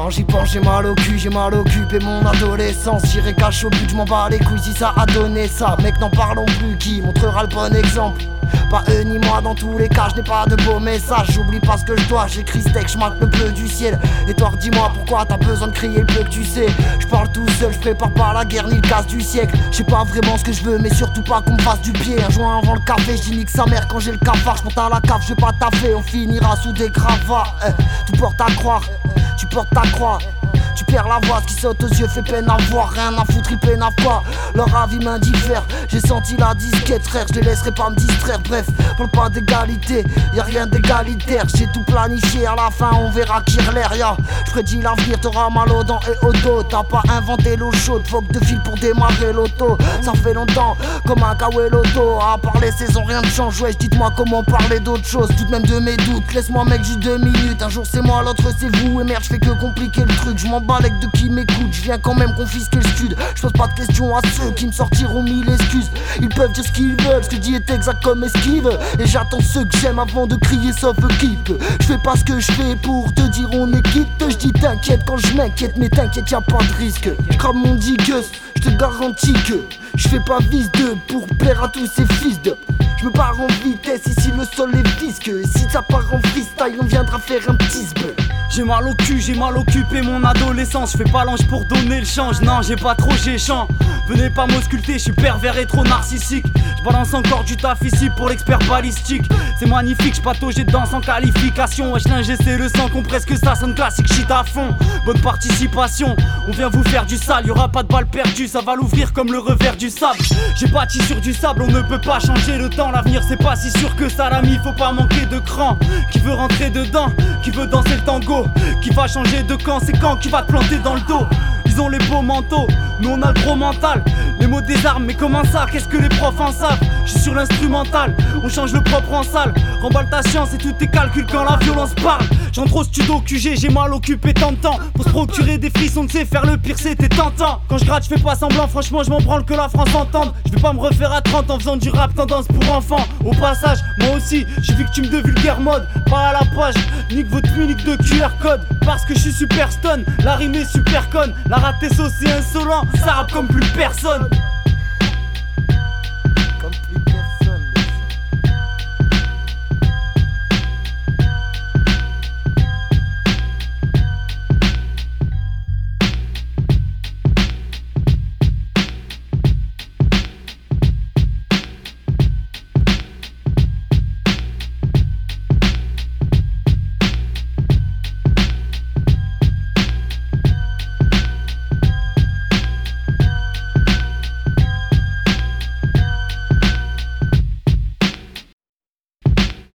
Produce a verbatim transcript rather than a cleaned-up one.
Quand j'y pense j'ai mal au cul, j'ai mal occupé mon adolescence. J'irai cache au but, je m'en bats les couilles si ça a donné ça. Mec n'en parlons plus, qui montrera le bon exemple? Pas eux ni moi, dans tous les cas je n'ai pas de beaux messages. J'oublie pas ce que je dois, j'écris steak, je marque le bleu du ciel. Et toi dis-moi pourquoi t'as besoin de crier le peu que tu sais. Je parle tout seul, je prépare pas la guerre ni le casse du siècle. Je sais pas vraiment ce que je veux, mais surtout pas qu'on me fasse du pied. Un joint avant le café, je nique sa mère quand j'ai le cafard. Je monte à la cave, je vais pas taffer, on finira sous des gravats. euh, Tout porte à croire, tu portes ta croix. Tu perds la voix, ce qui saute aux yeux fait peine à voir. Rien à foutre, ils peinent à quoi. Leur avis m'indiffère. J'ai senti la disquette, frère, je les laisserai pas me distraire. Bref, parle pas d'égalité, y'a rien d'égalitaire. J'ai tout planifié, à la fin on verra qui relève. Je prédis l'avenir, t'auras mal aux dents et au dos. T'as pas inventé l'eau chaude, faut que de fil pour démarrer l'auto. Ça fait longtemps, comme un Kawé Loto. À part les saisons, rien ne change, ouais, dites-moi comment parler d'autre chose. Tout de même de mes doutes, laisse-moi mec juste deux minutes. Un jour c'est moi, l'autre c'est vous. Et merde, je fais que compliquer le truc, je m'en balèque de qui m'écoute, je viens quand même confisquer le scud. Je pose pas de questions à ceux qui me sortiront mille excuses. Ils peuvent dire ce qu'ils veulent, ce que je dis est exact comme esquive. Et j'attends ceux que j'aime avant de crier sauf équipe. Je fais pas ce que je fais pour te dire on est quitte. Je dis t'inquiète quand je m'inquiète, mais t'inquiète y'a pas de risque. Je crame mon digueuse, je te garantis que je fais pas vis de pour plaire à tous ces fils de. Je me pars en vitesse, ici le sol est visque. Et si ça part en freestyle, on viendra faire un petit sbeul. J'ai mal au cul, j'ai mal occupé mon adolescence. Je fais pas l'ange pour donner le change, non j'ai pas trop géchant. Venez pas m'ausculter, je suis pervers et trop narcissique. Je balance encore du taf ici pour l'expert balistique. C'est magnifique, je patauge dedans sans qualification. Wesh linge c'est le sang qu'on presque ça sonne classique, shit à fond. Bonne participation, on vient vous faire du sale. Y'aura pas de balle perdue, ça va l'ouvrir comme le revers du sable. J'ai bâti sur du sable, on ne peut pas changer le temps. L'avenir c'est pas si sûr que ça l'ami, faut pas manquer de cran. Qui veut rentrer dedans, qui veut danser le tango, qui va changer de camp, c'est quand qui va te planter dans le dos. Ils ont les beaux manteaux, nous on a le gros mental. Les mots des armes, mais comment ça, qu'est-ce que les profs en savent? Je suis sur l'instrumental, on change le propre en salle. Remballe ta science et tous tes calculs quand la violence parle. J'entre au studio Q G, j'ai mal occupé tant de temps. Pour se procurer des frissons, de sais faire le pire c'était tentant. Quand je gratte je fais pas semblant, franchement je m'en branle que la France entende. Je vais pas me refaire à trente en faisant du rap tendance pour enfants. Au passage, moi aussi, je suis victime de vulgaire mode. Pas à la page, nique votre unique de Q R code. Parce que je suis super stun, la rime est super conne. La rate est saucée insolent, ça rappe comme plus personne.